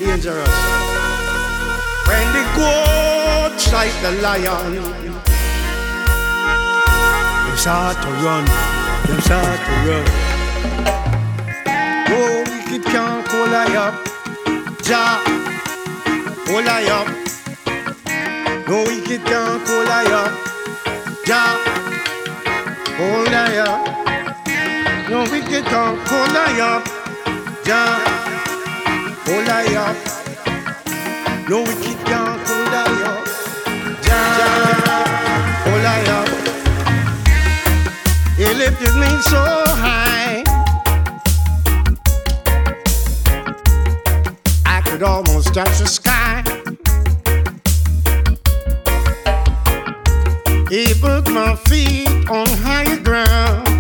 dangerous. When the goats like the lion, them start to run, them start to run. No wicked can't hold I up, Jah, hold I up. No wicked can't hold I up, Jah, hold I up. No wicked can't hold I up, Jah, hold I up. No wicked can't hold I up, Jah, hold I up. He lifted me so high I could almost touch the sky. He put my feet on higher ground.